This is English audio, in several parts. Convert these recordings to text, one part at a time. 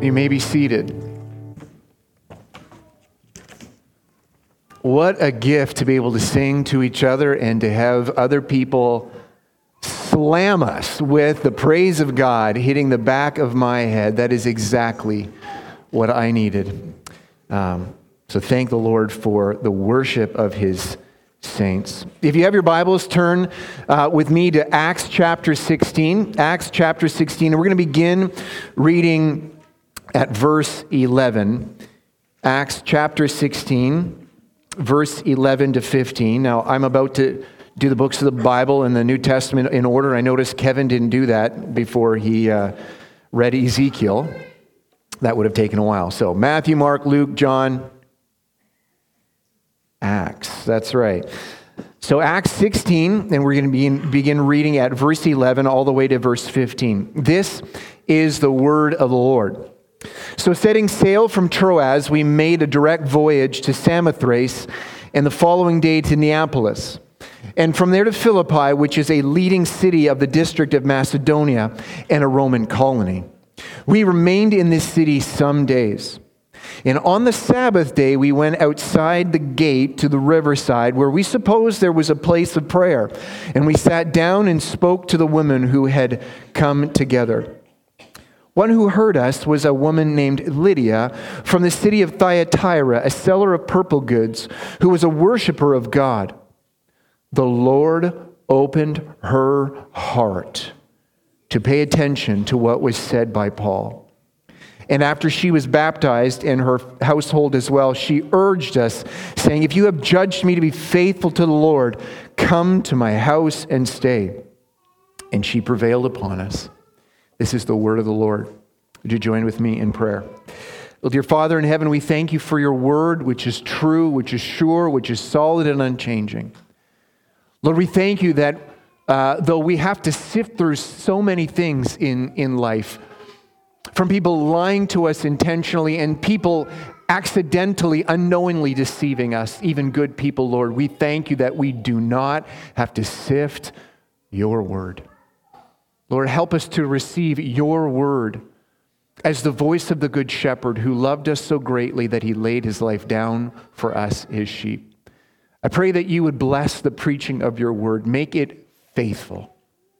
You may be seated. What a gift to be able to sing to each other and to have other people slam us with the praise of God hitting the back of my head. That is exactly what I needed. So thank the Lord for the worship of His saints. If you have your Bibles, turn with me to Acts chapter 16. Acts chapter 16, and we're going to begin reading at verse 11. Acts chapter 16, verse 11 to 15. Now, I'm about to do the books of the Bible and the New Testament in order. I noticed Kevin didn't do that before he read Ezekiel. That would have taken a while. So Matthew, Mark, Luke, John, Acts. That's right. So Acts 16, and we're going to begin reading at verse 11 all the way to verse 15. This is the word of the Lord. So setting sail from Troas, we made a direct voyage to Samothrace, and the following day to Neapolis, and from there to Philippi, which is a leading city of the district of Macedonia and a Roman colony. We remained in this city some days. And on the Sabbath day, we went outside the gate to the riverside, where we supposed there was a place of prayer. And we sat down and spoke to the women who had come together. One who heard us was a woman named Lydia from the city of Thyatira, a seller of purple goods, who was a worshiper of God. The Lord opened her heart to pay attention to what was said by Paul. And after she was baptized, and her household as well, she urged us, saying, "If you have judged me to be faithful to the Lord, come to my house and stay." And she prevailed upon us. This is the word of the Lord. Would you join with me in prayer? Well, dear Father in heaven, we thank you for your word, which is true, which is sure, which is solid and unchanging. Lord, we thank you that though we have to sift through so many things in life, from people lying to us intentionally and people accidentally, unknowingly deceiving us, even good people, Lord, we thank you that we do not have to sift your word. Lord, help us to receive your word as the voice of the good shepherd who loved us so greatly that he laid his life down for us, his sheep. I pray that you would bless the preaching of your word, make it faithful,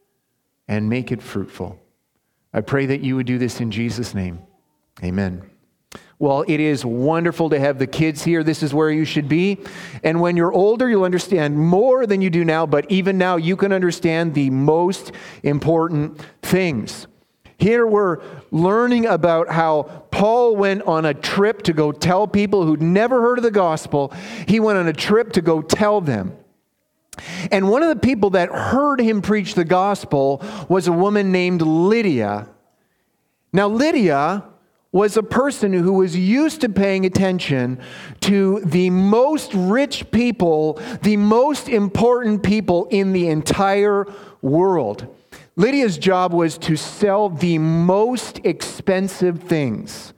and make it fruitful. I pray that you would do this in Jesus' name. Amen. Well, it is wonderful to have the kids here. This is where you should be. And when you're older, you'll understand more than you do now. But even now, you can understand the most important things. Here we're learning about how Paul went on a trip to go tell people who'd never heard of the gospel. He went on a trip to go tell them. And one of the people that heard him preach the gospel was a woman named Lydia. Now, Lydia was a person who was used to paying attention to the most rich people, the most important people in the entire world. Lydia's job was to sell the most expensive things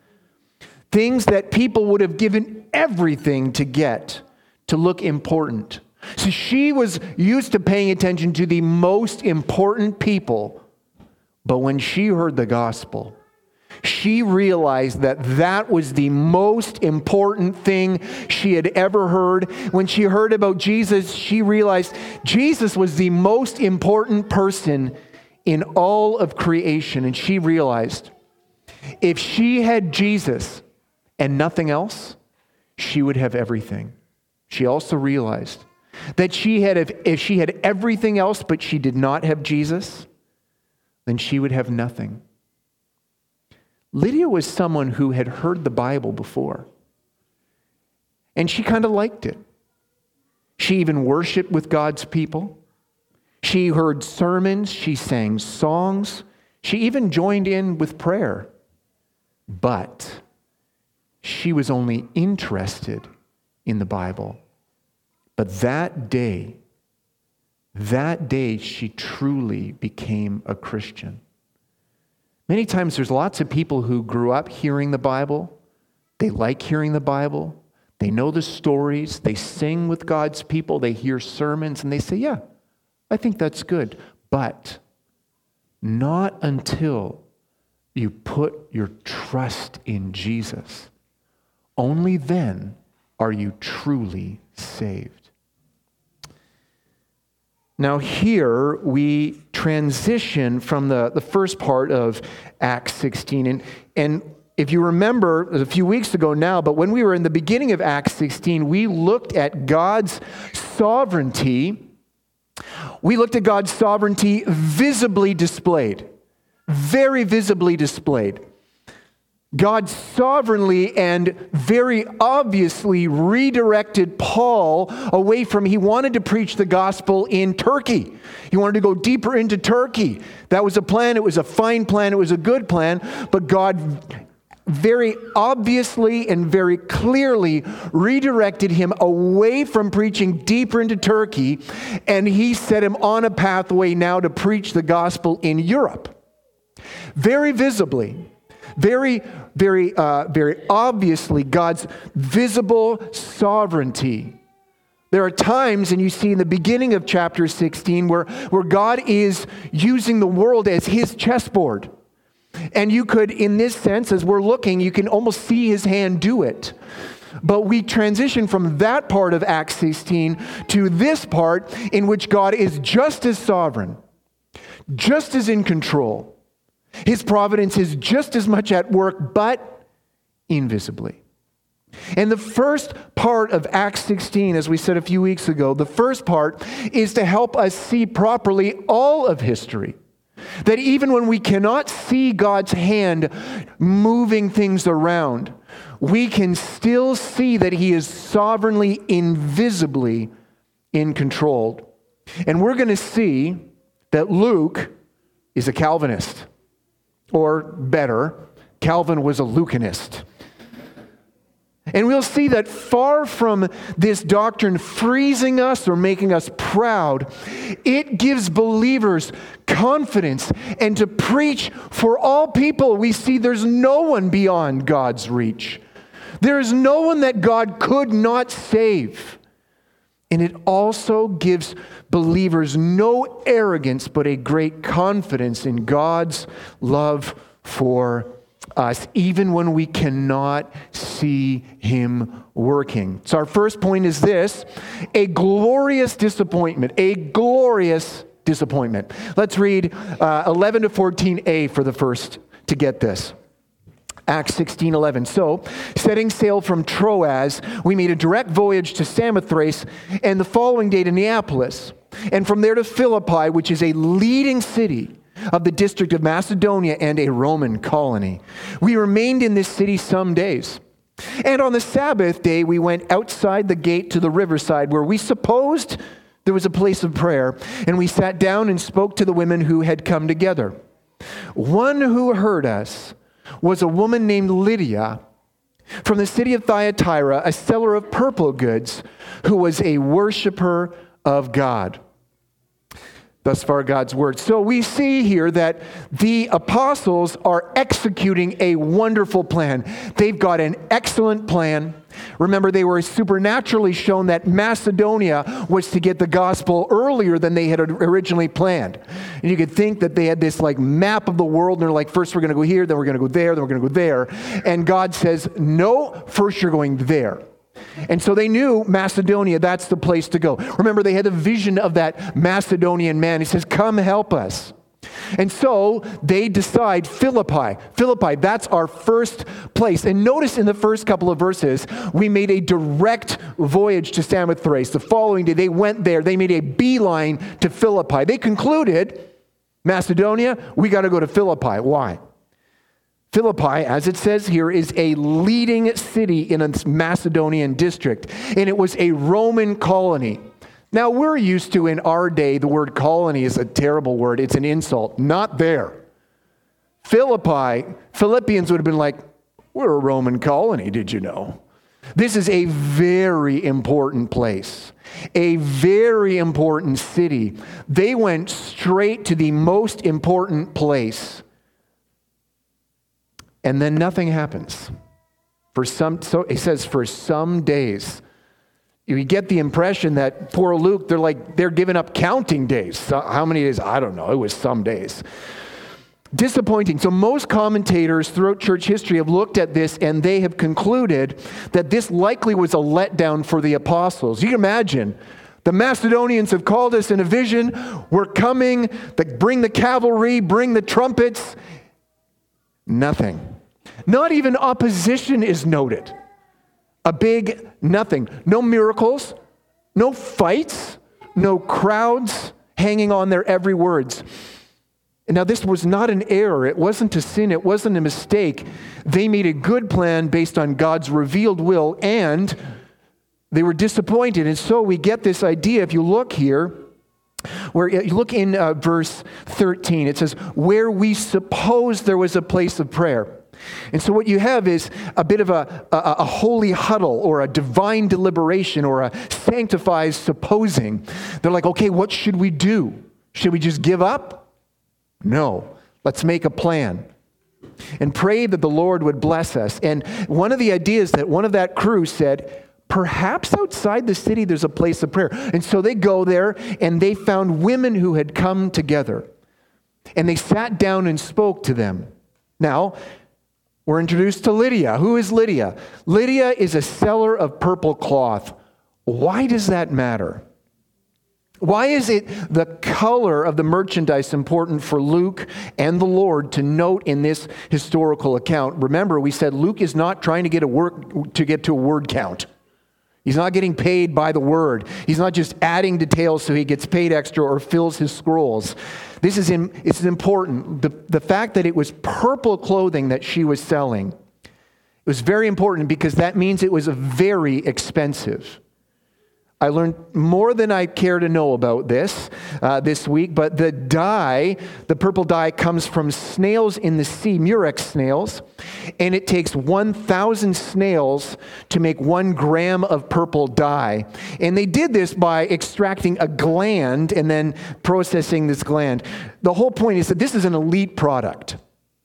that people would have given everything to get to look important. So she was used to paying attention to the most important people, but when she heard the gospel, she realized that that was the most important thing she had ever heard. When she heard about Jesus, she realized Jesus was the most important person in all of creation. And she realized if she had Jesus and nothing else, she would have everything. She also realized that if she had everything else but she did not have Jesus, then she would have nothing. Lydia was someone who had heard the Bible before, and she kind of liked it. She even worshiped with God's people. She heard sermons. She sang songs. She even joined in with prayer. But she was only interested in the Bible. But that day she truly became a Christian. Many times there's lots of people who grew up hearing the Bible. They like hearing the Bible. They know the stories. They sing with God's people. They hear sermons and they say, yeah, I think that's good. But not until you put your trust trust in Jesus. Only then are you truly saved. Now here we transition from the first part of Acts 16. And if you remember, it was a few weeks ago now, but when we were in the beginning of Acts 16, we looked at God's sovereignty. We looked at God's sovereignty visibly displayed. Very visibly displayed. God sovereignly and very obviously redirected Paul away from, he wanted to preach the gospel in Turkey. He wanted to go deeper into Turkey. That was a plan. It was a fine plan. It was a good plan. But God very obviously and very clearly redirected him away from preaching deeper into Turkey. And he set him on a pathway now to preach the gospel in Europe. Very visibly. Very obviously, God's visible sovereignty. There are times, and you see in the beginning of chapter 16, where God is using the world as his chessboard. And you could, in this sense, as we're looking, you can almost see his hand do it. But we transition from that part of Acts 16 to this part in which God is just as sovereign, just as in control. His providence is just as much at work, but invisibly. And the first part of Acts 16, as we said a few weeks ago, the first part is to help us see properly all of history. That even when we cannot see God's hand moving things around, we can still see that he is sovereignly, invisibly in control. And we're going to see that Luke is a Calvinist. Or better, Calvin was a Lucanist. And we'll see that far from this doctrine freezing us or making us proud, it gives believers confidence and to preach for all people. We see there's no one beyond God's reach. There is no one that God could not save. And it also gives believers no arrogance, but a great confidence in God's love for us, even when we cannot see him working. So our first point is this: a glorious disappointment. A glorious disappointment. Let's read 11 to 14a for the first to get this. Acts 16:11. So, setting sail from Troas, we made a direct voyage to Samothrace, and the following day to Neapolis, and from there to Philippi, which is a leading city of the district of Macedonia and a Roman colony. We remained in this city some days. And on the Sabbath day, we went outside the gate to the riverside, where we supposed there was a place of prayer, and we sat down and spoke to the women who had come together. One who heard us was a woman named Lydia from the city of Thyatira, a seller of purple goods, who was a worshiper of God. Thus far, God's word. So we see here that the apostles are executing a wonderful plan. They've got an excellent plan. Remember, they were supernaturally shown that Macedonia was to get the gospel earlier than they had originally planned. And you could think that they had this like map of the world, and they're like, first we're going to go here, then we're going to go there, then we're going to go there. And God says, no, first you're going there. And so they knew Macedonia, that's the place to go. Remember, they had a vision of that Macedonian man. He says, come help us. And so they decide Philippi, that's our first place. And notice in the first couple of verses, we made a direct voyage to Samothrace. The following day, they went there. They made a beeline to Philippi. They concluded, Macedonia, we got to go to Philippi. Why? Philippi, as it says here, is a leading city in a Macedonian district, and it was a Roman colony. Now, we're used to, in our day, the word colony is a terrible word. It's an insult. Not there. Philippians would have been like, we're a Roman colony, did you know? This is a very important place, a very important city. They went straight to the most important place. And then nothing happens. So it says for some days. You get the impression that poor Luke, they're giving up counting days. So how many days? I don't know. It was some days. Disappointing. So most commentators throughout church history have looked at this and they have concluded that this likely was a letdown for the apostles. You can imagine, the Macedonians have called us in a vision. We're coming. Bring the cavalry, bring the trumpets. Nothing. Not even opposition is noted. A big nothing. No miracles, no fights, no crowds hanging on their every words. Now, this was not an error. It wasn't a sin. It wasn't a mistake. They made a good plan based on God's revealed will, and they were disappointed. And so we get this idea. If you look here, where you look in verse 13, it says, where we suppose there was a place of prayer. And so what you have is a bit of a holy huddle or a divine deliberation or a sanctified supposing. They're like, okay, what should we do? Should we just give up? No, let's make a plan and pray that the Lord would bless us. And one of the ideas that one of that crew said, perhaps outside the city there's a place of prayer. And so they go there and they found women who had come together and they sat down and spoke to them. Now, we're introduced to Lydia. Who is Lydia? Lydia is a seller of purple cloth. Why does that matter? Why is it the color of the merchandise important for Luke and the Lord to note in this historical account? Remember, we said Luke is not trying to get to a word count. He's not getting paid by the word. He's not just adding details so he gets paid extra or fills his scrolls. It's important. The fact that it was purple clothing that she was selling, it was very important because that means it was very expensive. I learned more than I care to know about this week, but the dye, the purple dye, comes from snails in the sea, murex snails, and it takes 1,000 snails to make 1 gram of purple dye. And they did this by extracting a gland and then processing this gland. The whole point is that this is an elite product.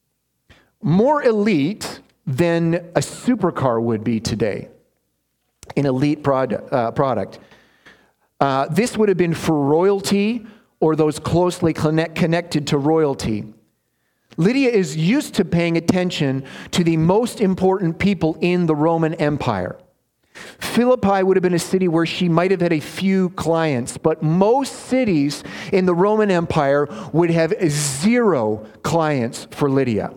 More elite than a supercar would be today. An elite product. This would have been for royalty or those closely connected to royalty. Lydia is used to paying attention to the most important people in the Roman Empire. Philippi would have been a city where she might have had a few clients, but most cities in the Roman Empire would have 0 clients for Lydia.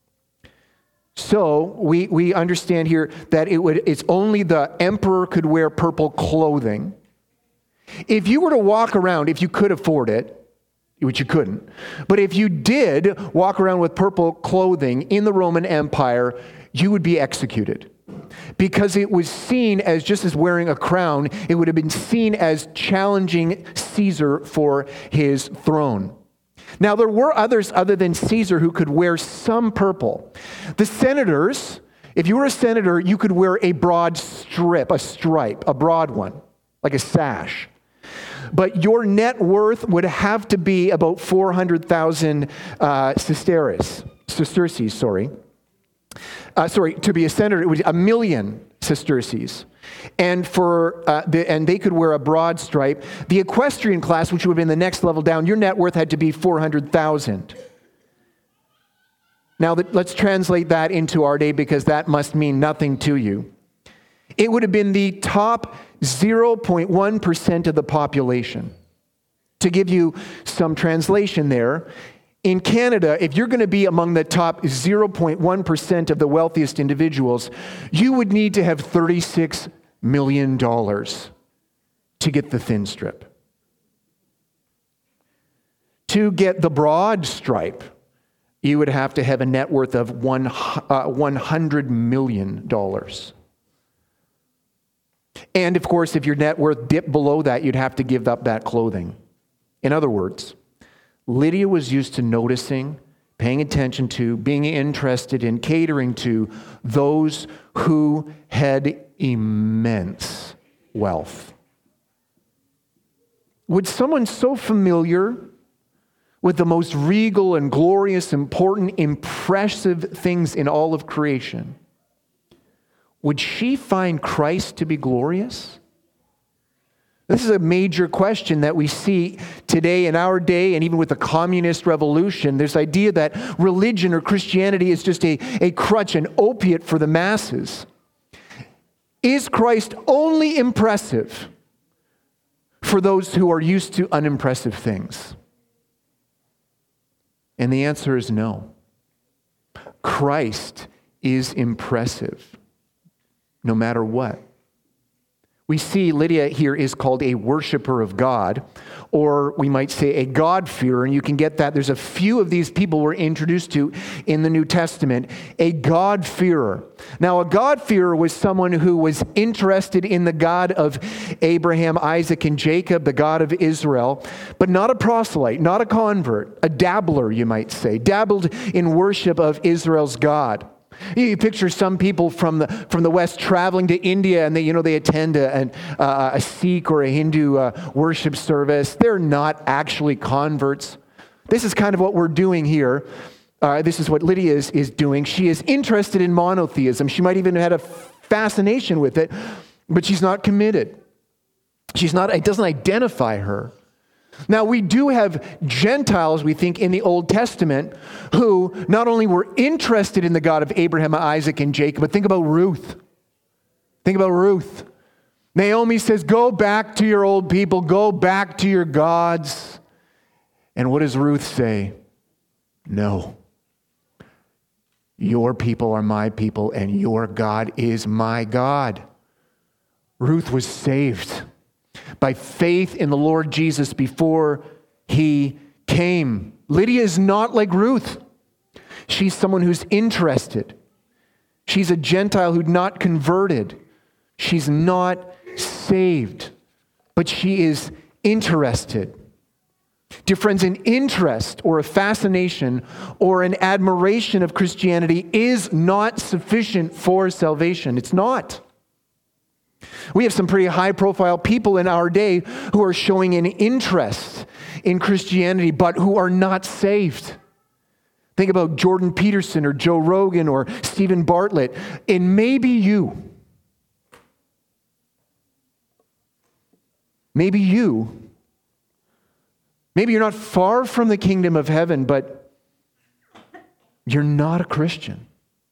So we understand here that it's only the emperor could wear purple clothing. If you were to walk around, if you could afford it, which you couldn't, but if you did walk around with purple clothing in the Roman Empire, you would be executed. Because it was seen as, just as wearing a crown, it would have been seen as challenging Caesar for his throne. Now, there were others other than Caesar who could wear some purple. The senators, if you were a senator, you could wear a broad stripe, a broad one, like a sash. But your net worth would have to be about 400,000 sesterces, to be a senator, it would be 1 million sesterces. And and they could wear a broad stripe. The equestrian class, which would have been the next level down, your net worth had to be 400,000. Now, let's translate that into our day because that must mean nothing to you. It would have been the top 0.1% of the population. To give you some translation there, in Canada, if you're going to be among the top 0.1% of the wealthiest individuals, you would need to have $36 million to get the thin strip. To get the broad stripe, you would have to have a net worth of $100 million. And of course, if your net worth dipped below that, you'd have to give up that clothing. In other words, Lydia was used to noticing, paying attention to, being interested in, catering to those who had immense wealth. Would someone so familiar with the most regal and glorious, important, impressive things in all of creation, would she find Christ to be glorious? This is a major question that we see today in our day, and even with the communist revolution. There's idea that religion or Christianity is just a crutch, an opiate for the masses. Is Christ only impressive for those who are used to unimpressive things? And the answer is no. Christ is impressive, no matter what. We see Lydia here is called a worshiper of God, or we might say a God-fearer, and you can get that. There's a few of these people we're introduced to in the New Testament. A God-fearer. Now, a God-fearer was someone who was interested in the God of Abraham, Isaac, and Jacob, the God of Israel, but not a proselyte, not a convert, a dabbler, you might say, dabbled in worship of Israel's God. You picture some people from the West traveling to India, and they attend a Sikh or a Hindu worship service. They're not actually converts. This is kind of what we're doing here. This is what Lydia is doing. She is interested in monotheism. She might even have had a fascination with it, but she's not committed. It doesn't identify her. Now, we do have Gentiles, we think, in the Old Testament who not only were interested in the God of Abraham, Isaac, and Jacob, but think about Ruth. Think about Ruth. Naomi says, go back to your old people, go back to your gods. And what does Ruth say? No. Your people are my people, and your God is my God. Ruth was saved by faith in the Lord Jesus before he came. Lydia is not like Ruth. She's someone who's interested. She's a Gentile who's not converted. She's not saved, but she is interested. Dear friends, an interest or a fascination or an admiration of Christianity is not sufficient for salvation. It's not. We have some pretty high-profile people in our day who are showing an interest in Christianity, but who are not saved. Think about Jordan Peterson or Joe Rogan or Stephen Bartlett. And maybe you. Maybe you're not far from the kingdom of heaven, but you're not a Christian.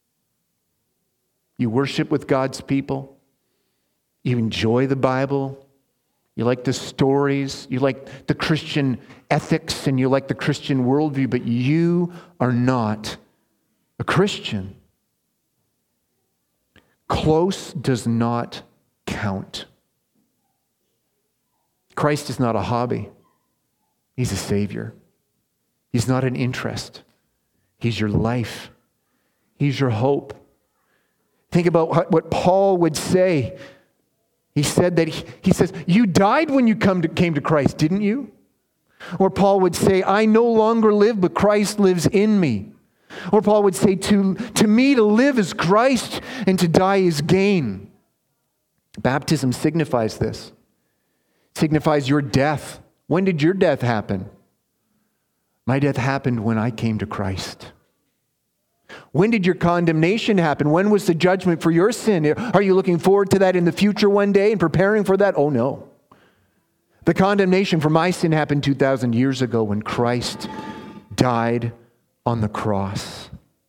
You worship with God's people. You enjoy the Bible. You like the stories. You like the Christian ethics, and you like the Christian worldview, but you are not a Christian. Close does not count. Christ is not a hobby. He's a Savior. He's not an interest. He's your life. He's your hope. Think about what Paul would say. He said that he says, you died when you came to Christ, didn't you? Or Paul would say, I no longer live, but Christ lives in me. Or Paul would say, to me to live is Christ, and to die is gain. Baptism signifies this. It signifies your death. When did your death happen? My death happened when I came to Christ. When did your condemnation happen? When was the judgment for your sin? Are you looking forward to that in the future one day and preparing for that? Oh no. The condemnation for my sin happened 2,000 years ago when Christ died on the cross.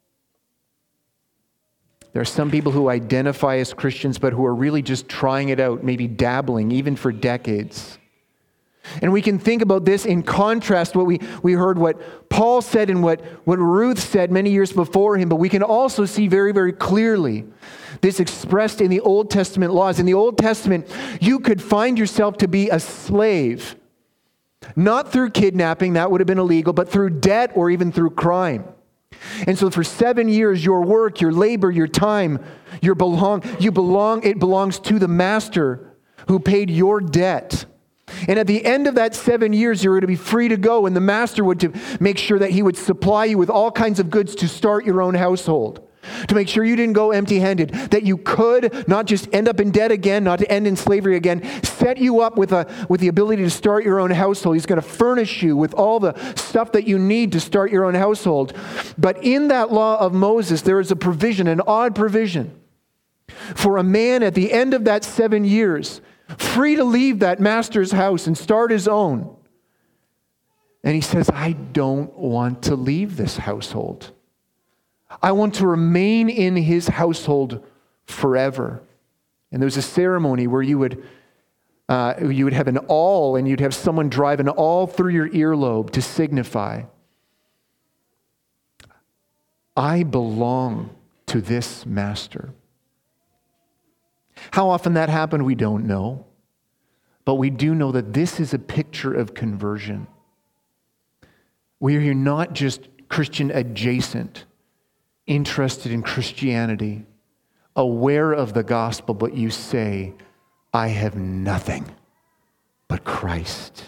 There are some people who identify as Christians but who are really just trying it out, maybe dabbling, even for decades. And we can think about this in contrast what we heard what Paul said and what Ruth said many years before him, but we can also see very, very clearly this expressed in the Old Testament laws. In the Old Testament, you could find yourself to be a slave, not through kidnapping, that would have been illegal, but through debt or even through crime. And so for 7 years, your work, your labor, your time, it belongs to the master who paid your debt. And at the end of that 7 years, you were to be free to go, and the master would to make sure that he would supply you with all kinds of goods to start your own household, to make sure you didn't go empty-handed, that you could not just end up in debt again, not to end in slavery again, set you up with the ability to start your own household. He's going to furnish you with all the stuff that you need to start your own household. But in that law of Moses, there is a provision, an odd provision, for a man at the end of that 7 years free to leave that master's house and start his own. And he says, I don't want to leave this household. I want to remain in his household forever. And there was a ceremony where you would have an awl, and you'd have someone drive an awl through your earlobe to signify, I belong to this master. How often that happened, we don't know. But we do know that this is a picture of conversion, where you're not just Christian adjacent, interested in Christianity, aware of the gospel, but you say, I have nothing but Christ.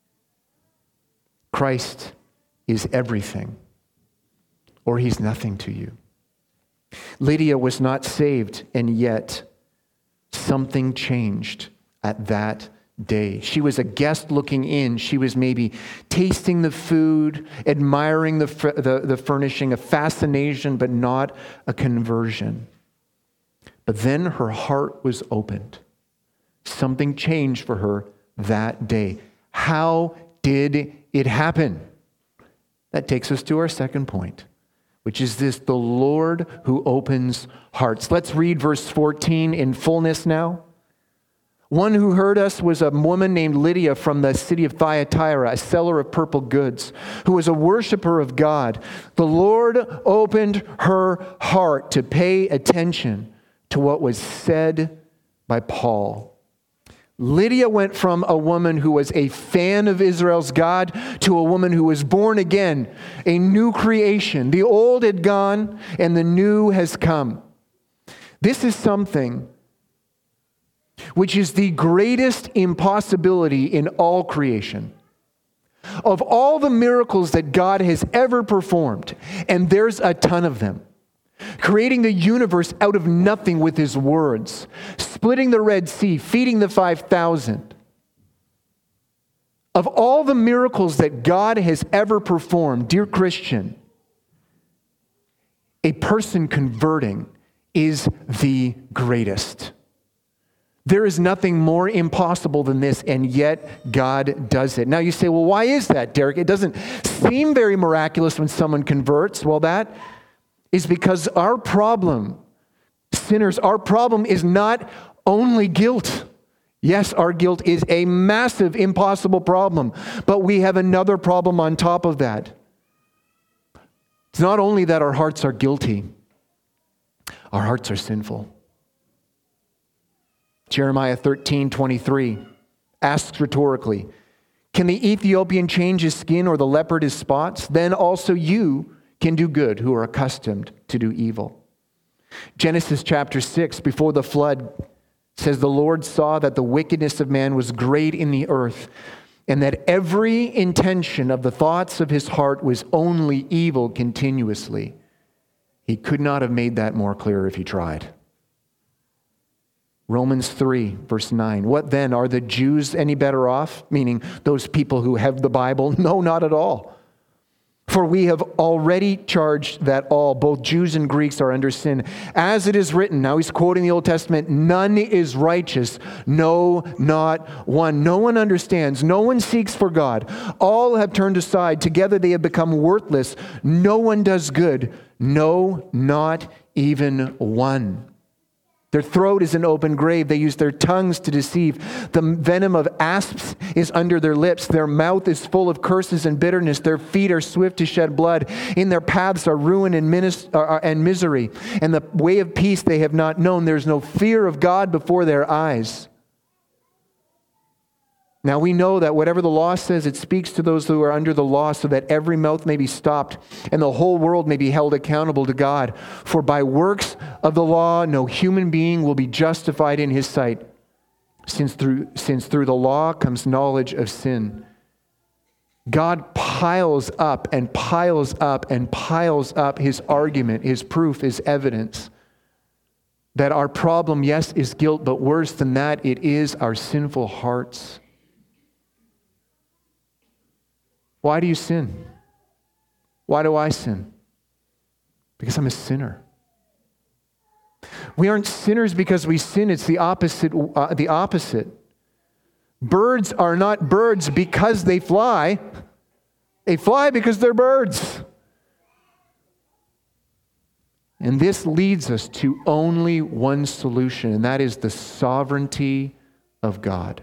Christ is everything, or he's nothing to you. Lydia was not saved, and yet something changed at that day. She was a guest looking in. She was maybe tasting the food, admiring the furnishing, a fascination, but not a conversion. But then her heart was opened. Something changed for her that day. How did it happen? That takes us to our second point, which is this: the Lord who opens hearts. Let's read verse 14 in fullness now. One who heard us was a woman named Lydia from the city of Thyatira, a seller of purple goods, who was a worshiper of God. The Lord opened her heart to pay attention to what was said by Paul. Lydia went from a woman who was a fan of Israel's God to a woman who was born again, a new creation. The old had gone and the new has come. This is something which is the greatest impossibility in all creation. Of all the miracles that God has ever performed, and there's a ton of them, creating the universe out of nothing with his words, splitting the Red Sea, feeding the 5,000. Of all the miracles that God has ever performed, dear Christian, a person converting is the greatest. There is nothing more impossible than this, and yet God does it. Now you say, well, why is that, Derek? It doesn't seem very miraculous when someone converts. Well, that is because our problem, sinners, our problem is not only guilt. Yes, our guilt is a massive, impossible problem, but we have another problem on top of that. It's not only that our hearts are guilty, our hearts are sinful. Jeremiah 13:23 asks rhetorically, can the Ethiopian change his skin or the leopard his spots? Then also you can do good who are accustomed to do evil. Genesis chapter 6, before the flood, says the Lord saw that the wickedness of man was great in the earth, and that every intention of the thoughts of his heart was only evil continuously. He could not have made that more clear if he tried. Romans 3, verse 9. What then? Are the Jews any better off? Meaning those people who have the Bible? No, not at all. For we have already charged that all, both Jews and Greeks, are under sin. As it is written, now he's quoting the Old Testament, none is righteous, no, not one. No one understands, no one seeks for God. All have turned aside, together they have become worthless. No one does good, no, not even one. Their throat is an open grave. They use their tongues to deceive. The venom of asps is under their lips. Their mouth is full of curses and bitterness. Their feet are swift to shed blood. In their paths are ruin and misery. And the way of peace they have not known. There's no fear of God before their eyes. Now we know that whatever the law says, it speaks to those who are under the law, so that every mouth may be stopped and the whole world may be held accountable to God. For by works of the law, no human being will be justified in his sight, since through the law comes knowledge of sin. God piles up and piles up and piles up his argument, his proof, his evidence that our problem, yes, is guilt, but worse than that, it is our sinful hearts. Why do you sin? Why do I sin? Because I'm a sinner. We aren't sinners because we sin. It's the opposite. Birds are not birds because they fly. They fly because they're birds. And this leads us to only one solution, and that is the sovereignty of God.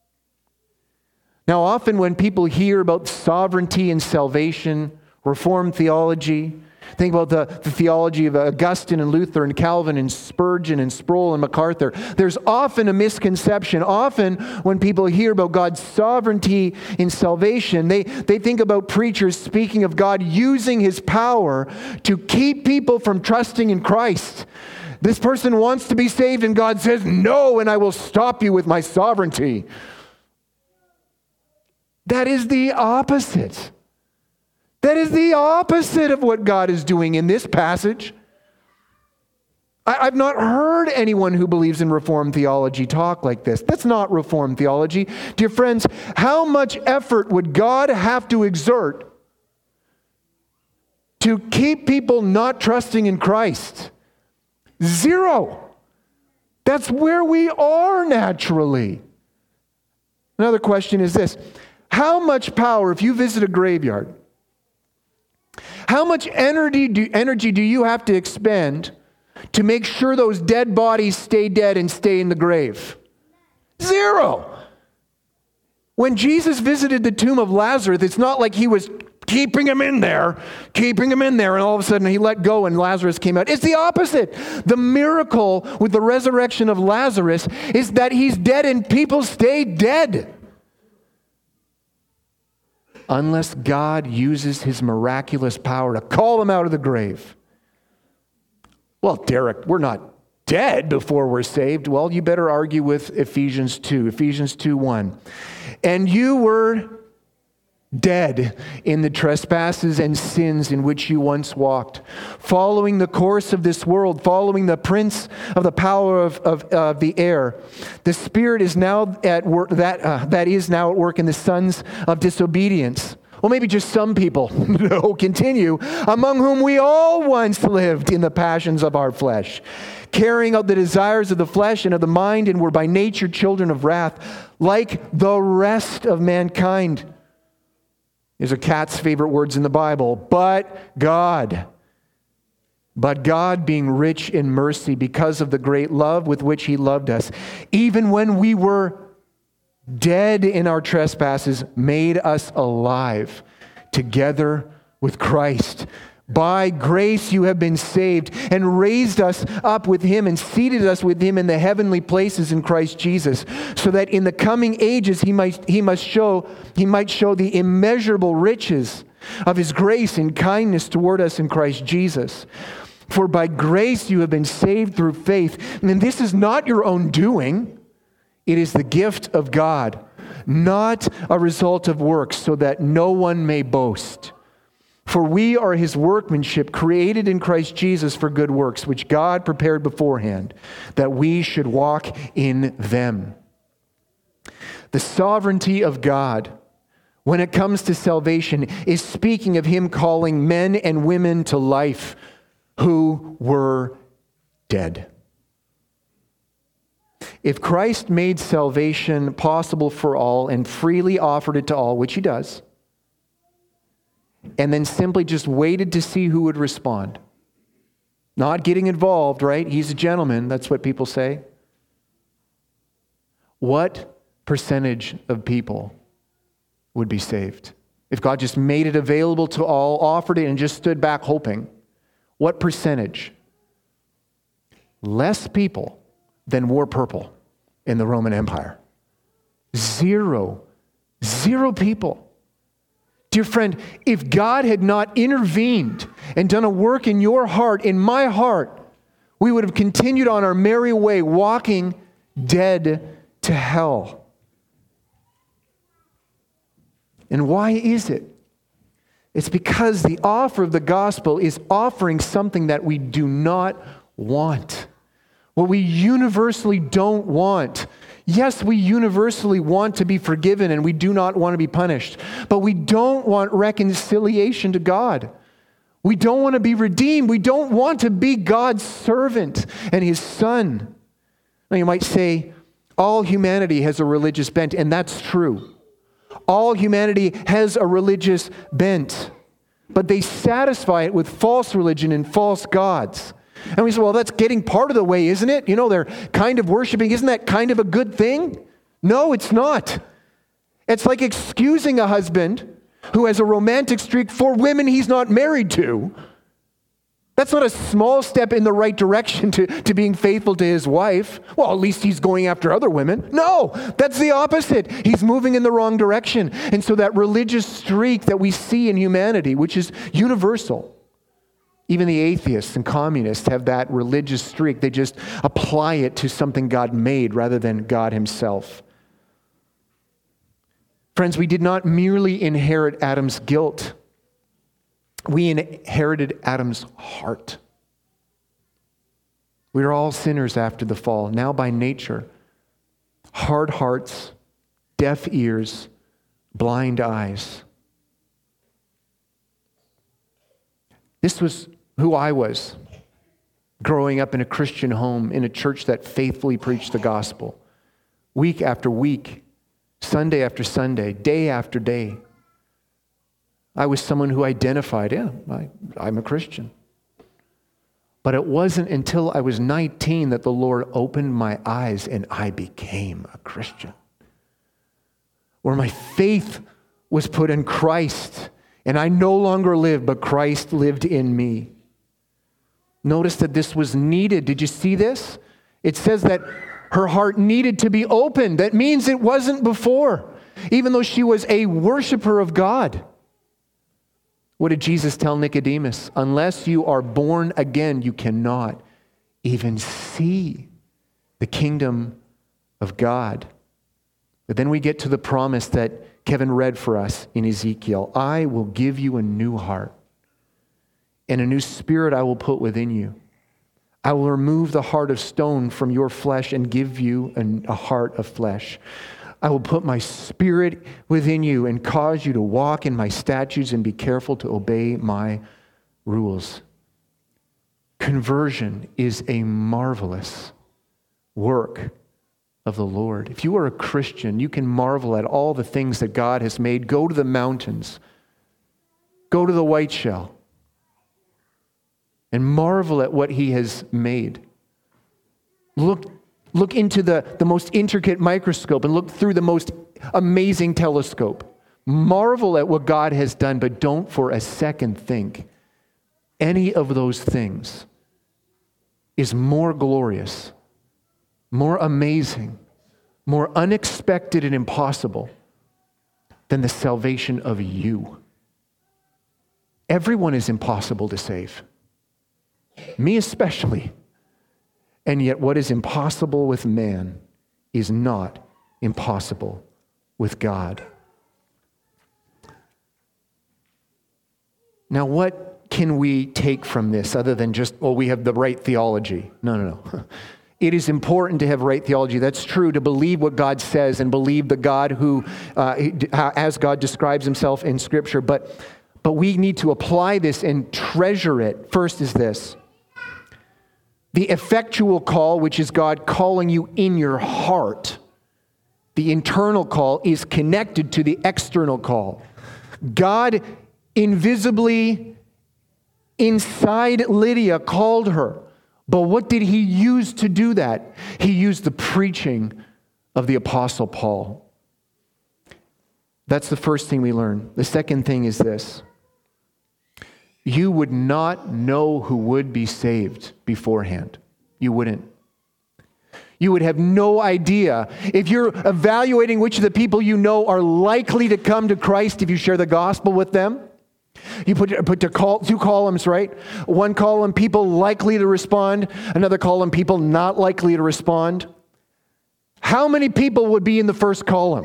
Now, often when people hear about sovereignty and salvation, Reformed theology, think about the theology of Augustine and Luther and Calvin and Spurgeon and Sproul and MacArthur. There's often a misconception. Often when people hear about God's sovereignty in salvation, they think about preachers speaking of God using His power to keep people from trusting in Christ. This person wants to be saved and God says, "No, and I will stop you with my sovereignty." That is the opposite. That is the opposite of what God is doing in this passage. I've not heard anyone who believes in Reformed theology talk like this. That's not Reformed theology. Dear friends, how much effort would God have to exert to keep people not trusting in Christ? Zero. That's where we are naturally. Another question is this: how much power, if you visit a graveyard, how much energy do you have to expend to make sure those dead bodies stay dead and stay in the grave? Zero. When Jesus visited the tomb of Lazarus, it's not like He was keeping him in there, and all of a sudden He let go and Lazarus came out. It's the opposite. The miracle with the resurrection of Lazarus is that he's dead and people stay dead. Unless God uses His miraculous power to call them out of the grave. Well, Derek, we're not dead before we're saved. Well, you better argue with Ephesians 2. Ephesians 2:1. And you were dead in the trespasses and sins in which you once walked, following the course of this world, following the prince of the power of the air. The Spirit is now at work, that is now at work in the sons of disobedience. Well, maybe just some people. No, continue. Among whom we all once lived in the passions of our flesh, carrying out the desires of the flesh and of the mind, and were by nature children of wrath, like the rest of mankind. These are Kat's favorite words in the Bible. But God, being rich in mercy because of the great love with which He loved us, even when we were dead in our trespasses, made us alive together with Christ. By grace you have been saved, and raised us up with Him and seated us with Him in the heavenly places in Christ Jesus, so that in the coming ages He might show the immeasurable riches of His grace and kindness toward us in Christ Jesus. For by grace you have been saved through faith. And this is not your own doing. It is the gift of God, not a result of works, so that no one may boast. For we are His workmanship, created in Christ Jesus for good works, which God prepared beforehand, that we should walk in them. The sovereignty of God, when it comes to salvation, is speaking of Him calling men and women to life who were dead. If Christ made salvation possible for all and freely offered it to all, which He does, and then simply just waited to see who would respond, not getting involved, right? He's a gentleman, that's what people say. What percentage of people would be saved? If God just made it available to all, offered it, and just stood back hoping, what percentage? Less people than wore purple in the Roman Empire. Zero people. Dear friend, if God had not intervened and done a work in your heart, in my heart, we would have continued on our merry way, walking dead to hell. And why is it? It's because the offer of the gospel is offering something that we do not want. What we universally don't want. Yes, we universally want to be forgiven and we do not want to be punished. But we don't want reconciliation to God. We don't want to be redeemed. We don't want to be God's servant and his son. Now you might say, all humanity has a religious bent, and that's true. All humanity has a religious bent, but they satisfy it with false religion and false gods. And we say, well, that's getting part of the way, isn't it? They're kind of worshiping. Isn't that kind of a good thing? No, it's not. It's like excusing a husband who has a romantic streak for women he's not married to. That's not a small step in the right direction to being faithful to his wife. Well, at least he's going after other women. No, that's the opposite. He's moving in the wrong direction. And so that religious streak that we see in humanity, which is universal, even the atheists and communists have that religious streak. They just apply it to something God made rather than God himself. Friends, we did not merely inherit Adam's guilt. We inherited Adam's heart. We are all sinners after the fall, now by nature. Hard hearts, deaf ears, blind eyes. This was who I was, growing up in a Christian home, in a church that faithfully preached the gospel, week after week, Sunday after Sunday, day after day. I was someone who identified, I'm a Christian. But it wasn't until I was 19 that the Lord opened my eyes and I became a Christian. Where my faith was put in Christ, and I no longer lived, but Christ lived in me. Notice that this was needed. Did you see this? It says that her heart needed to be opened. That means it wasn't before, even though she was a worshiper of God. What did Jesus tell Nicodemus? Unless you are born again, you cannot even see the kingdom of God. But then we get to the promise that Kevin read for us in Ezekiel. I will give you a new heart, and a new spirit I will put within you. I will remove the heart of stone from your flesh and give you a heart of flesh. I will put my spirit within you and cause you to walk in my statutes and be careful to obey my rules. Conversion is a marvelous work of the Lord. If you are a Christian, you can marvel at all the things that God has made. Go to the mountains. Go to the white shell. And marvel at what he has made. Look into the most intricate microscope and look through the most amazing telescope. Marvel at what God has done, but don't for a second think any of those things is more glorious, more amazing, more unexpected and impossible than the salvation of you. Everyone is impossible to save. Me especially. And yet what is impossible with man is not impossible with God. Now, what can we take from this other than just, we have the right theology? No. It is important to have right theology. That's true, to believe what God says and believe the God who, as God describes himself in Scripture. But we need to apply this and treasure it. First is this. The effectual call, which is God calling you in your heart, the internal call is connected to the external call. God invisibly inside Lydia called her. But what did he use to do that? He used the preaching of the Apostle Paul. That's the first thing we learn. The second thing is this. You would not know who would be saved beforehand. You wouldn't. You would have no idea. If you're evaluating which of the people you know are likely to come to Christ if you share the gospel with them, you put two columns, right? One column, people likely to respond. Another column, people not likely to respond. How many people would be in the first column?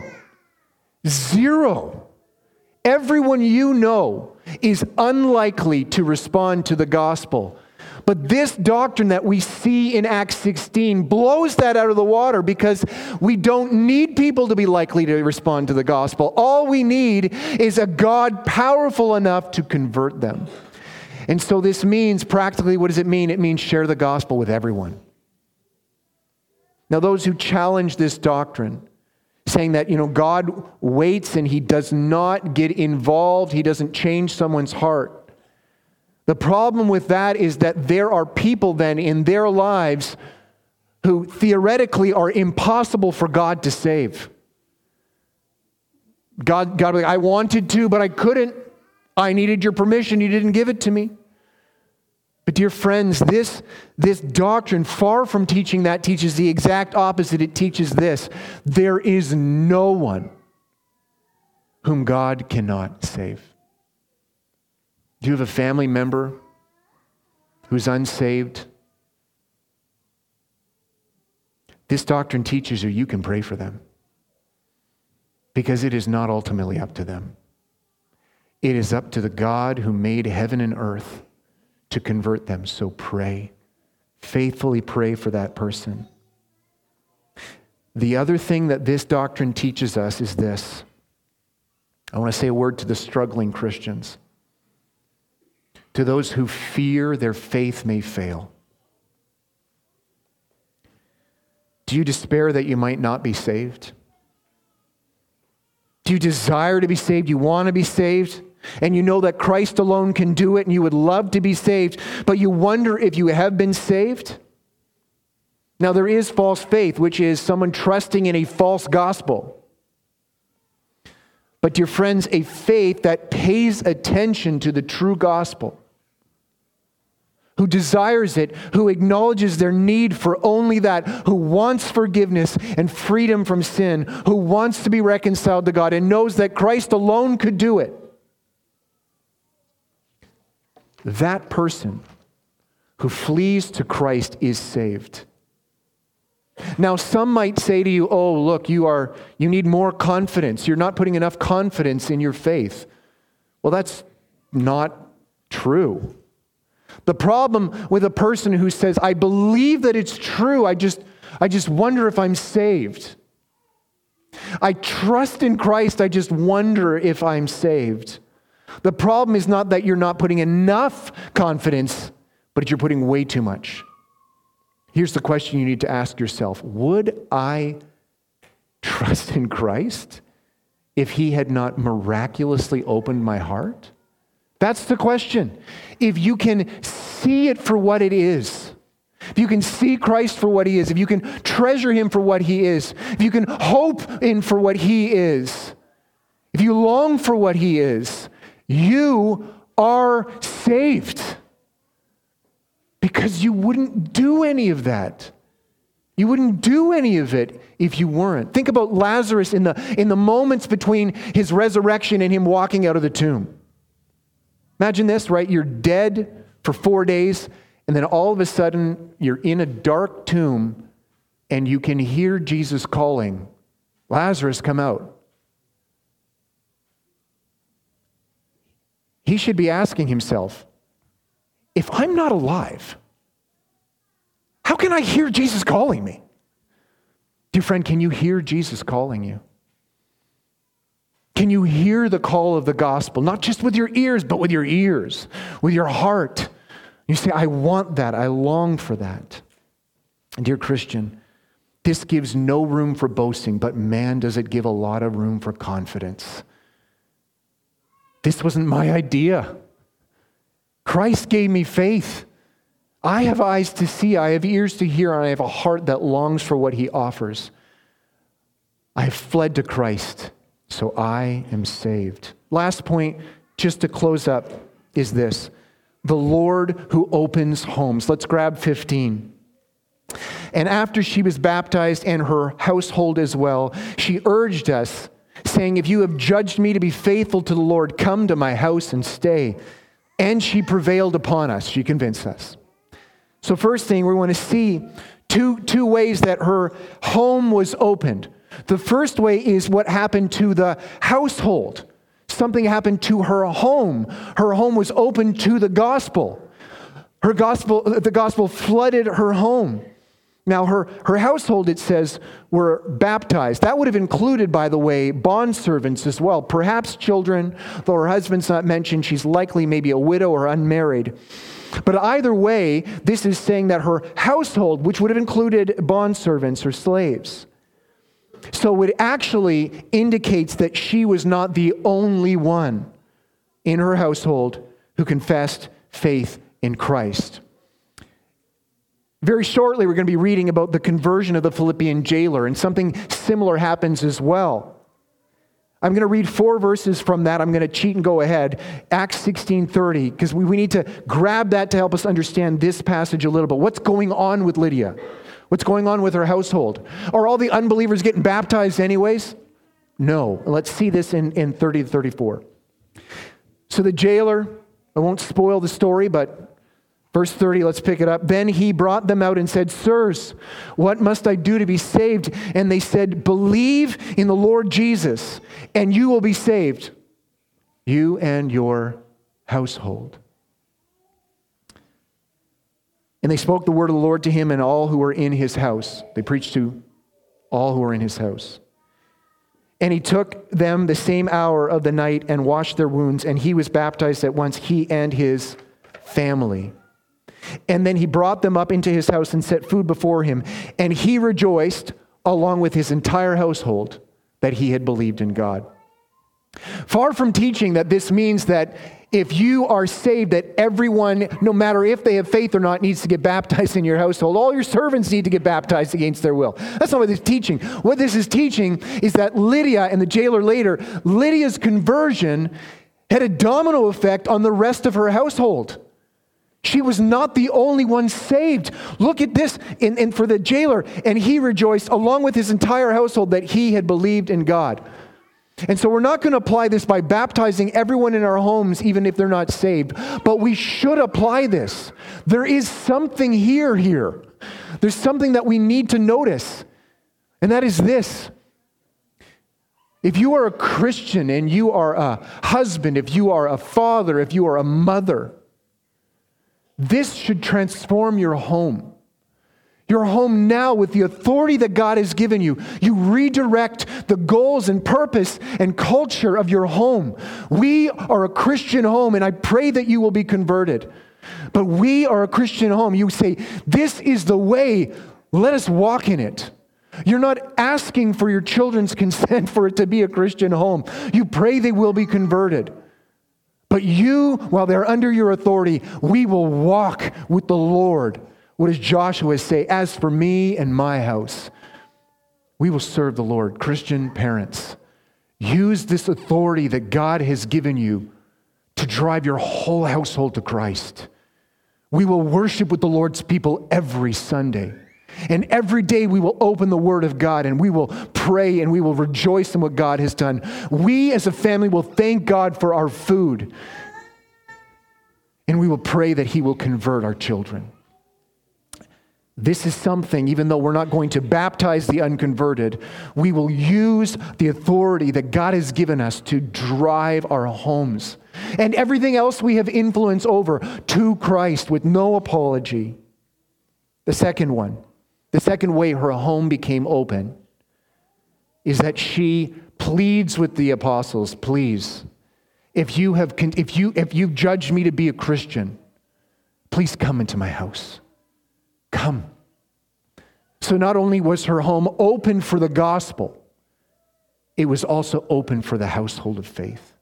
0. Everyone you know is unlikely to respond to the gospel. But this doctrine that we see in Acts 16 blows that out of the water because we don't need people to be likely to respond to the gospel. All we need is a God powerful enough to convert them. And so this means, practically, what does it mean? It means share the gospel with everyone. Now, those who challenge this doctrine, saying that, God waits and he does not get involved, he doesn't change someone's heart. The problem with that is that there are people then in their lives who theoretically are impossible for God to save. God, I wanted to, but I couldn't. I needed your permission. You didn't give it to me. But dear friends, this doctrine, far from teaching that, teaches the exact opposite. It teaches this: there is no one whom God cannot save. Do you have a family member who's unsaved? This doctrine teaches you can pray for them, because it is not ultimately up to them. It is up to the God who made heaven and earth to convert them. So pray. Faithfully pray for that person. The other thing that this doctrine teaches us is this. I want to say a word to the struggling Christians, to those who fear their faith may fail. Do you despair that you might not be saved? Do you desire to be saved? You want to be saved? And you know that Christ alone can do it, and you would love to be saved, but you wonder if you have been saved? Now, there is false faith, which is someone trusting in a false gospel. But dear friends, a faith that pays attention to the true gospel, who desires it, who acknowledges their need for only that, who wants forgiveness and freedom from sin, who wants to be reconciled to God and knows that Christ alone could do it. That person who flees to Christ is saved. Now, some might say to you, oh, look, you need more confidence. You're not putting enough confidence in your faith. Well, that's not true. The problem with a person who says, I believe that it's true, I just wonder if I'm saved. I trust in Christ, I just wonder if I'm saved. The problem is not that you're not putting enough confidence, but you're putting way too much. Here's the question you need to ask yourself. Would I trust in Christ if he had not miraculously opened my heart? That's the question. If you can see it for what it is, if you can see Christ for what he is, if you can treasure him for what he is, if you can hope in for what he is, if you long for what he is, you are saved. Because you wouldn't do any of that. You wouldn't do any of it if you weren't. Think about Lazarus in the moments between his resurrection and him walking out of the tomb. Imagine this, right? You're dead for 4 days, and then all of a sudden you're in a dark tomb and you can hear Jesus calling, Lazarus, come out. He should be asking himself, if I'm not alive, how can I hear Jesus calling me? Dear friend, can you hear Jesus calling you? Can you hear the call of the gospel, not just with your ears, but with your ears, with your heart? You say, I want that, I long for that. And dear Christian, this gives no room for boasting, but man, does it give a lot of room for confidence. This wasn't my idea. Christ gave me faith. I have eyes to see, I have ears to hear, and I have a heart that longs for what he offers. I have fled to Christ, so I am saved. Last point, just to close up, is this. The Lord who opens homes. Let's grab 15. And after she was baptized and her household as well, she urged us, saying, if you have judged me to be faithful to the Lord, come to my house and stay. And she prevailed upon us. She convinced us. So first thing, we want to see two ways that her home was opened. The first way is what happened to the household. Something happened to her home. Her home was open to the gospel. The gospel flooded her home. Now, her household, it says, were baptized. That would have included, by the way, bondservants as well. Perhaps children, though her husband's not mentioned. She's likely maybe a widow or unmarried. But either way, this is saying that her household, which would have included bondservants or slaves, so it actually indicates that she was not the only one in her household who confessed faith in Christ. Very shortly, we're going to be reading about the conversion of the Philippian jailer, and something similar happens as well. I'm going to read 4 verses from that. I'm going to cheat and go ahead. Acts 16:30, because we need to grab that to help us understand this passage a little bit. What's going on with Lydia? What's going on with her household? Are all the unbelievers getting baptized anyways? No. Let's see this in 30 to 34. So the jailer, I won't spoil the story, but verse 30, let's pick it up. Then he brought them out and said, Sirs, what must I do to be saved? And they said, Believe in the Lord Jesus, and you will be saved, you and your household. And they spoke the word of the Lord to him and all who were in his house. They preached to all who were in his house. And he took them the same hour of the night and washed their wounds, and he was baptized at once, he and his family. And then he brought them up into his house and set food before him. And he rejoiced, along with his entire household, that he had believed in God. Far from teaching that this means that if you are saved, that everyone, no matter if they have faith or not, needs to get baptized in your household. All your servants need to get baptized against their will. That's not what this is teaching. What this is teaching is that Lydia and the jailer later, Lydia's conversion had a domino effect on the rest of her household. She was not the only one saved. Look at this, and for the jailer, and he rejoiced along with his entire household that he had believed in God. And so we're not going to apply this by baptizing everyone in our homes, even if they're not saved, but we should apply this. There is something here. There's something that we need to notice, and that is this. If you are a Christian and you are a husband, if you are a father, if you are a mother, this should transform your home. Your home now, with the authority that God has given you, you redirect the goals and purpose and culture of your home. We are a Christian home, and I pray that you will be converted. But we are a Christian home. You say, this is the way, let us walk in it. You're not asking for your children's consent for it to be a Christian home. You pray they will be converted. But you, while they're under your authority, we will walk with the Lord. What does Joshua say? As for me and my house, we will serve the Lord. Christian parents, use this authority that God has given you to drive your whole household to Christ. We will worship with the Lord's people every Sunday. And every day we will open the Word of God and we will pray and we will rejoice in what God has done. We as a family will thank God for our food. And we will pray that He will convert our children. This is something, even though we're not going to baptize the unconverted, we will use the authority that God has given us to drive our homes and everything else we have influence over to Christ with no apology. The second way her home became open is that she pleads with the apostles, please, if you've judged me to be a Christian, please come into my house. Come. So not only was her home open for the gospel, it was also open for the household of faith.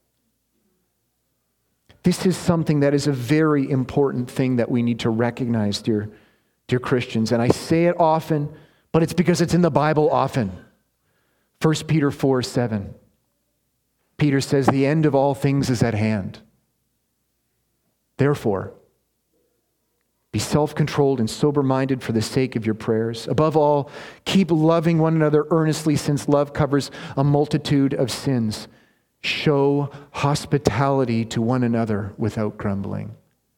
This is something that is a very important thing that we need to recognize, dear Christians. And I say it often, but it's because it's in the Bible often. 1 Peter 4:7. Peter says, the end of all things is at hand. Therefore, be self-controlled and sober-minded for the sake of your prayers. Above all, keep loving one another earnestly, since love covers a multitude of sins. Show hospitality to one another without grumbling.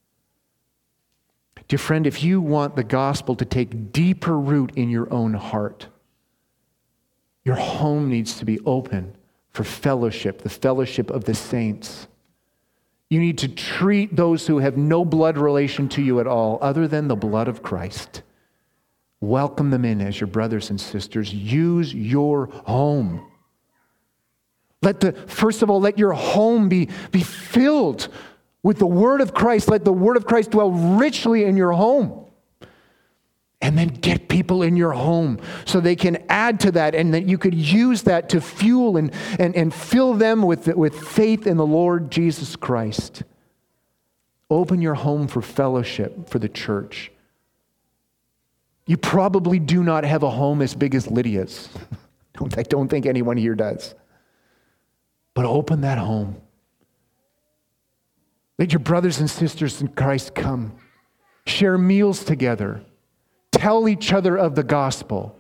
Dear friend, if you want the gospel to take deeper root in your own heart, your home needs to be open for fellowship, the fellowship of the saints. You need to treat those who have no blood relation to you at all, other than the blood of Christ, welcome them in as your brothers and sisters. Use your home. First of all, let your home be filled with the Word of Christ. Let the Word of Christ dwell richly in your home. And then get people in your home so they can add to that, and that you could use that to fuel and fill them with faith in the Lord Jesus Christ. Open your home for fellowship, for the church. You probably do not have a home as big as Lydia's. I don't think anyone here does. But open that home. Let your brothers and sisters in Christ come. Share meals together. Tell each other of the gospel.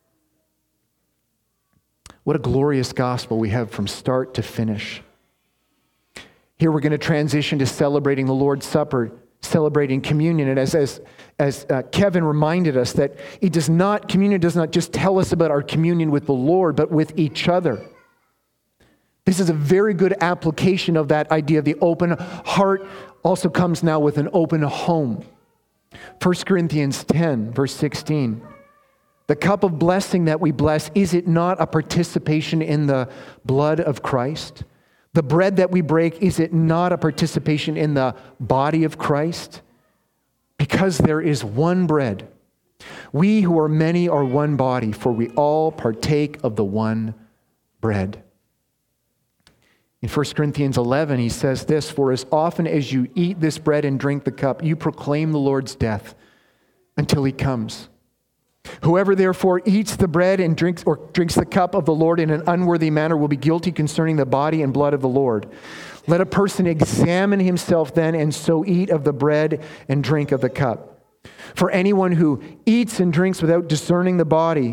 What a glorious gospel we have from start to finish. Here we're going to transition to celebrating the Lord's Supper, celebrating communion. And as Kevin reminded us, that communion does not just tell us about our communion with the Lord, but with each other. This is a very good application of that idea. The open heart also comes now with an open home. 1 Corinthians 10, verse 16. The cup of blessing that we bless, is it not a participation in the blood of Christ? The bread that we break, is it not a participation in the body of Christ? Because there is one bread. We who are many are one body, for we all partake of the one bread. In 1 Corinthians 11, he says this, for as often as you eat this bread and drink the cup, you proclaim the Lord's death until he comes. Whoever therefore eats the bread and drinks the cup of the Lord in an unworthy manner will be guilty concerning the body and blood of the Lord. Let a person examine himself then, and so eat of the bread and drink of the cup. For anyone who eats and drinks without discerning the body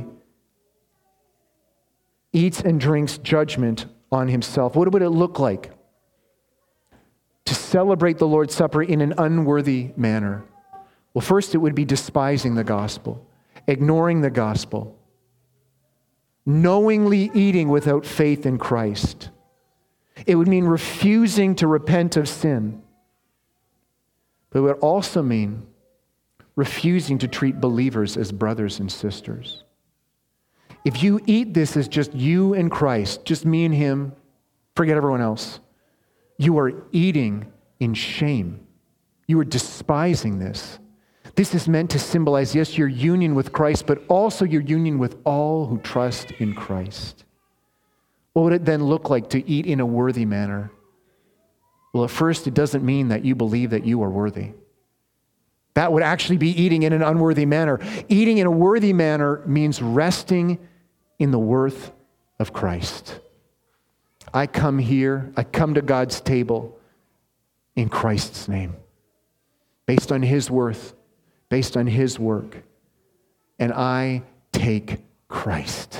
eats and drinks judgment on himself. What would it look like to celebrate the Lord's Supper in an unworthy manner? Well, first it would be despising the gospel, ignoring the gospel, knowingly eating without faith in Christ. It would mean refusing to repent of sin. But it would also mean refusing to treat believers as brothers and sisters. If you eat this as just you and Christ, just me and him, forget everyone else, you are eating in shame. You are despising this. This is meant to symbolize, yes, your union with Christ, but also your union with all who trust in Christ. What would it then look like to eat in a worthy manner? Well, at first, it doesn't mean that you believe that you are worthy. That would actually be eating in an unworthy manner. Eating in a worthy manner means resting in the worth of Christ. I come to God's table in Christ's name, based on his worth, based on his work, and I take Christ.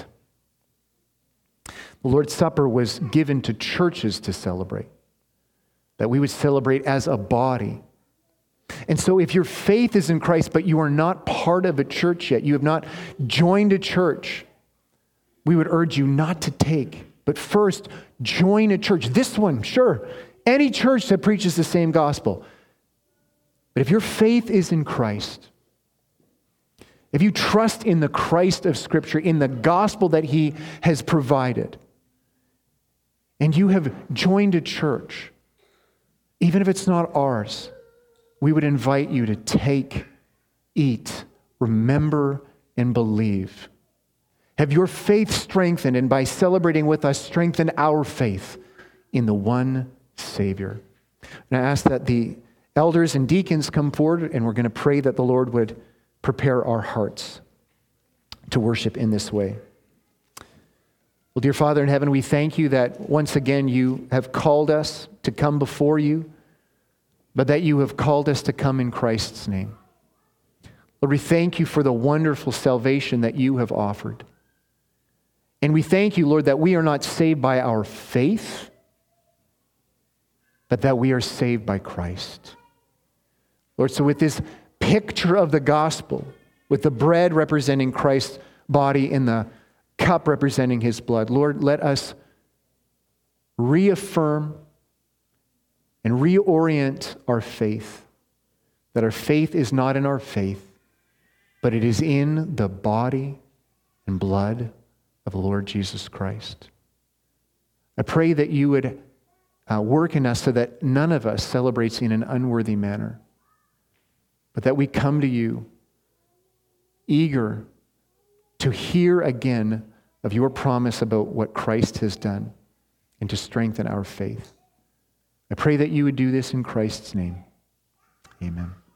The Lord's Supper was given to churches to celebrate, that we would celebrate as a body. And so if your faith is in Christ, but you are not part of a church yet, you have not joined a church, we would urge you not to take, but first join a church. This one, sure, any church that preaches the same gospel. But if your faith is in Christ, if you trust in the Christ of Scripture, in the gospel that he has provided, and you have joined a church, even if it's not ours, we would invite you to take, eat, remember, and believe. Have your faith strengthened, and by celebrating with us, strengthen our faith in the one Savior. And I ask that the elders and deacons come forward, and we're going to pray that the Lord would prepare our hearts to worship in this way. Well, dear Father in heaven, we thank you that once again you have called us to come before you, but that you have called us to come in Christ's name. Lord, we thank you for the wonderful salvation that you have offered. And we thank you, Lord, that we are not saved by our faith, but that we are saved by Christ. Lord, so with this picture of the gospel, with the bread representing Christ's body and the cup representing his blood, Lord, let us reaffirm and reorient our faith, that our faith is not in our faith, but it is in the body and blood of the Lord Jesus Christ. I pray that you would work in us so that none of us celebrates in an unworthy manner, but that we come to you eager to hear again of your promise about what Christ has done and to strengthen our faith. I pray that you would do this in Christ's name. Amen.